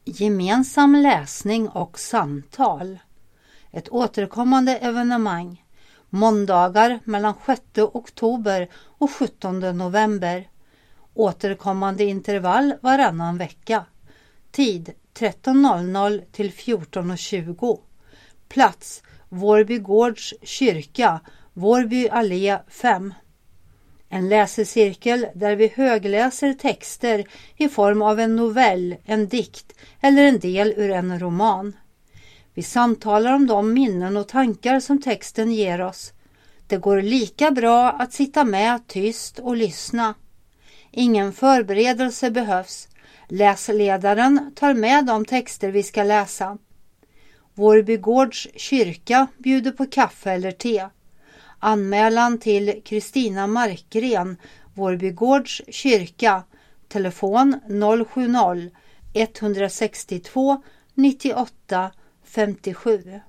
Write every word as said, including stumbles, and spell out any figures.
Gemensam läsning och samtal. Ett återkommande evenemang. Måndagar mellan sjätte oktober och sjuttonde november. Återkommande intervall varannan vecka. Tid tretton noll noll till fjorton tjugo. Plats Vårby Gårds kyrka, Vårby allé fem. En läsecirkel där vi högläser texter i form av en novell, en dikt eller en del ur en roman. Vi samtalar om de minnen och tankar som texten ger oss. Det går lika bra att sitta med tyst och lyssna. Ingen förberedelse behövs. Läsledaren tar med de texter vi ska läsa. Vårby Gårds kyrka bjuder på kaffe eller te. Anmälan till Kristina Markgren, Vårby Gårds kyrka, telefon noll sju noll ett sex två nittioåtta femtiosju.